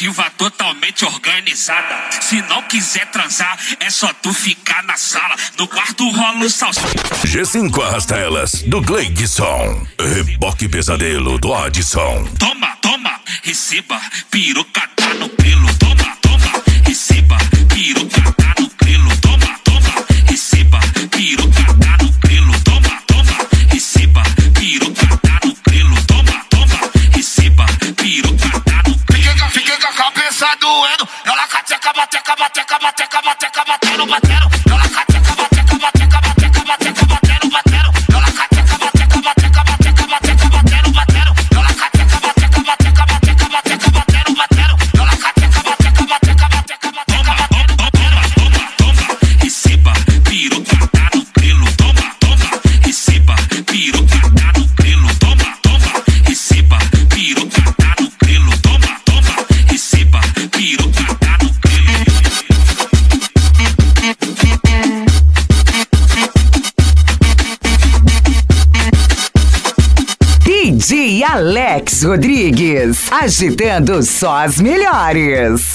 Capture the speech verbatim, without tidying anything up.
ativa, totalmente organizada. Se não quiser transar, é só tu ficar na sala. No quarto rola o salsinho. G cinco arrasta elas, do Gleidson. Reboque pesadelo, do Adson. Toma, toma, receba, piroca tá no pelo. Toma, toma, receba, piroca tá no pelo. Toma, toma, receba, piroca tá no pelo. Toma, toma, receba, piroca tá no pelo. Toma, toma, receba, piroca tá no pelo. Fiquei com a cabeça doendo, ela cateca, bateca, bateca, bateca, bateca, batendo, batendo. Ela cateca, bateca, bateca, bateca, bateca, batendo, batendo. Ela cateca, bateca, bateca, bateca, bateca, batendo, batendo. Ela cateca, bateca, bateca, bateca, bateca, batendo, batendo. Ela cateca, bateca, bateca, bateca, bateca, batendo, batendo. Toma, toma, receba, piroca tá no pelo. Toma, toma, receba, piroca tá no pelo. Toma, toma, receba, piroca tá no pelo. Toma, toma, receba, piroca tá no pelo. D J Alex Rodrigues, agitando só as melhores.